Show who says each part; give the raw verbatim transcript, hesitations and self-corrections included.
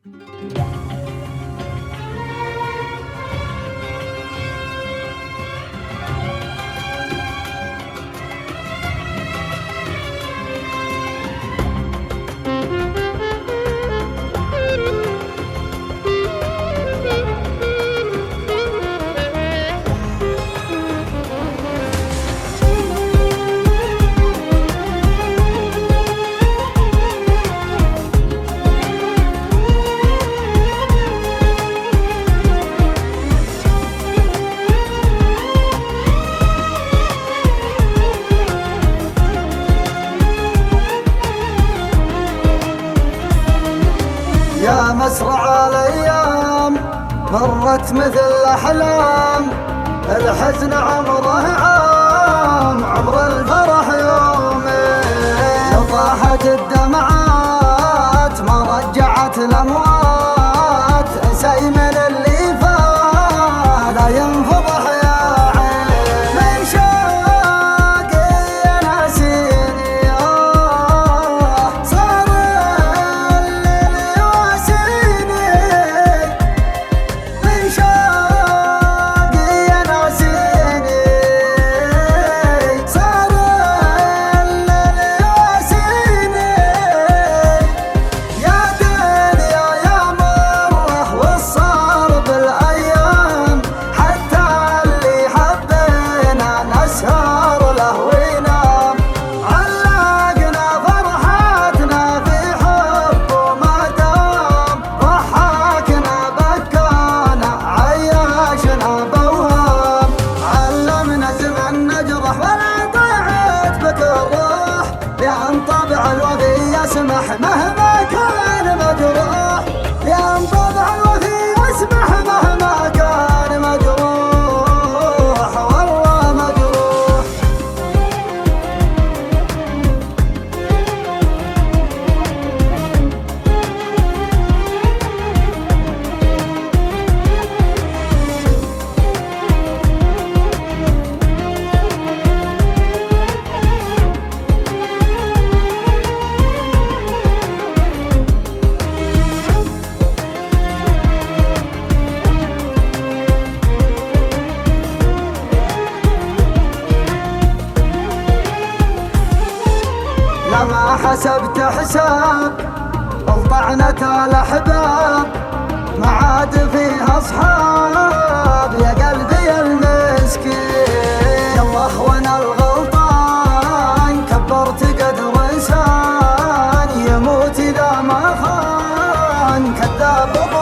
Speaker 1: يا مسرع الايام مرت مثل الاحلام، الحزن عمره عام عمر الفرح يومين. طاحت الدمعات ما رجعت الاموات، سيمن اللي فات لا ينفضح يا عين. من شوقي ناسيني آه صار الليل يواسيني. من شوقي ناسيني صار الليل يواسيني. يا دنيا يا مره والصار بالايام، حتى اللي حبينا نسهر له وينام. علقنا فرحتنا في حب وما دام، ضحكنا بكانا عياشنا بوهام. علمنا زمن نجرح ولا ضيعت بك الروح، لأن طبع الوفي يسمح مهما كان مجروح. لأن طبع الوفي يسمح مهما كان مجروح، والله مجروح. لما حسبت حساب الطعنة الأحباب، ما عاد فيها أصحاب يا قلبي المسكين. يالله وانا الغلطان كبرت قدر إنسان، يموت إذا ما خان كذاب.